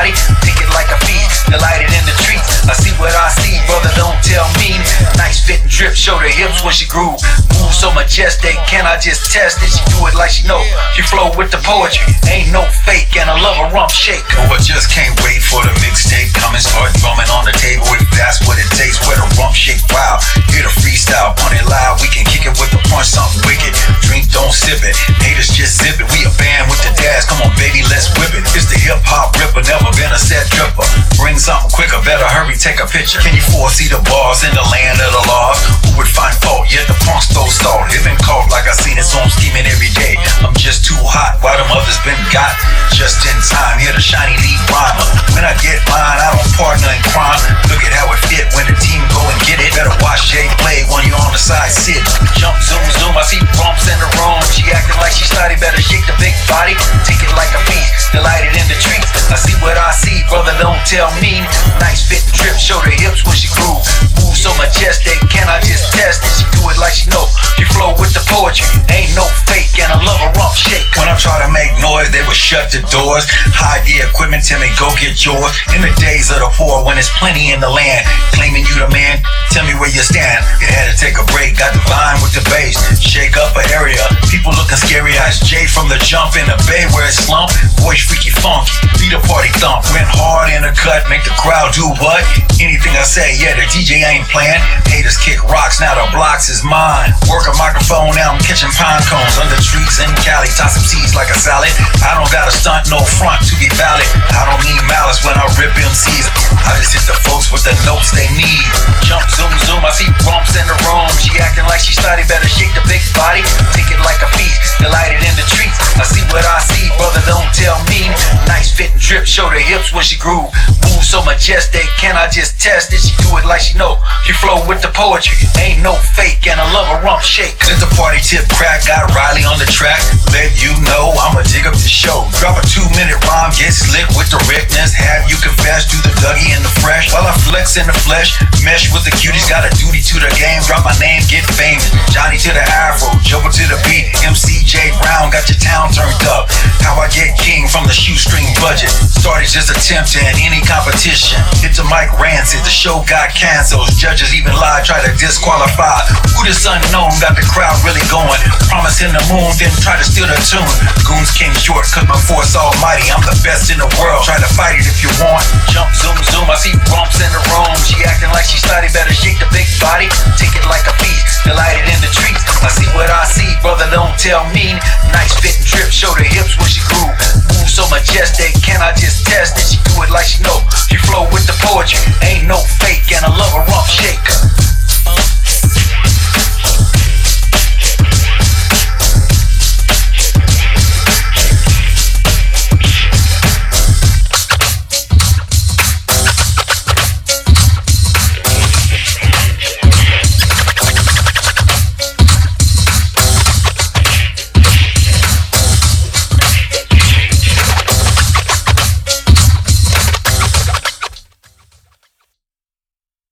body, take it like a feast, delighted in the treats. I see what I see, brother, don't tell me. Nice fit and drip, show the hips when she groove. Move so majestic, can I just test it? She do it like she know, she flow with the poetry. Ain't no fake, and I love a rump shake. Oh, I just can't wait for the mixtape. Come and start drumming on the table if that's what it takes. Where the rump shake, wow. Hear the freestyle, pun it loud. We can kick it with the punch, something wicked. Drink, don't sip it. Haters just zip it. We a band with the dash. Come on, baby, let's whip it. It's the hip hop ripper, never been a set tripper. Bring something quicker, better hurry, take a picture. Can you foresee the bars in the land of the lost? Who would find fault? Yet the punks throw salt. It been caught like I seen it, so I'm scheming every day. I'm just too hot, while them others been got. Just in time, here the shiny lead rhymer. When I get mine, I don't partner in crime. Look at how it fit when the team go and get it. Better watch Jay play when you on the side sit. Jump, zoom, zoom, I see bumps in the room. She acting like she started, better shake the big body. Take it like a beast, delighted in the treats. I see what I see, brother, don't tell me. Nice fit and drip, show the hips when she groove. Move so majestic, can I just test it? She do it like she know, she flow with the poetry. Ain't no fake, and I love a rump shake. When I try to make noise, they would shut the doors. Hide the equipment, tell me go get yours. In the days of the poor, when there's plenty in the land, claiming you the man, tell me where you stand. You had to take a break, got the line with the bass. Shake up an area, people looking scary. Eyes Jay from the jump in the bay where it's slump. Voice freaky funky, beat a party thump. Went hard in the cut, make the crowd do what? Anything I say, yeah, the DJ ain't playing. Haters kick rocks, now the blocks is mine. Work a microphone, now I'm catching pine cones under trees in Cali. Toss some seeds like a salad. I don't got a stunt, no front to be valid. I don't need malice when I rip MCs. I just hit the folks with the notes they need. Jump, zoom, zoom, I see bumps in the room. She acting like she started, better shake the big body. Take it like a feast, delighted in the treats. I see what I see, brother, don't tell me. Nice fit and drip, show the hips when she groove. Move so majestic, can I just test it? She do it like she know, she flow with the poetry. Ain't no fake, and I love a rump shake. Let the party tip crack, got Riley on the track. Let you know I'ma dig up the show. Drop a 2-minute rhyme, get slick with the rickness. Have you confess to the Dougie and the fresh. While I flex in the flesh, mesh with the cuties. Got a duty to the game, drop my name, get famous. Johnny to the afro, Joker to the beat. MCJ Brown got your town turned up. How I get king from the shoestring budget. Started just attempting any competition. Hit the mic rancid, the show got canceled. Judges even lied, try to disqualify. Who this unknown got the crowd really going? Promising the moon, then try to steal the tune. Goons came short, cause my force almighty. I'm the best in the world, try to fight it if you want. Jump, zoom, zoom, I see bumps in the room. She acting like she started, better shake the big body. Take it like a beast, delighted in the treats. I see what I see, brother, don't tell me. Nice fit and drip, show the hips when she groove. Move so majestic, can I just test it? She do it like she know, she flow with the poetry. Ain't no fake, and I love her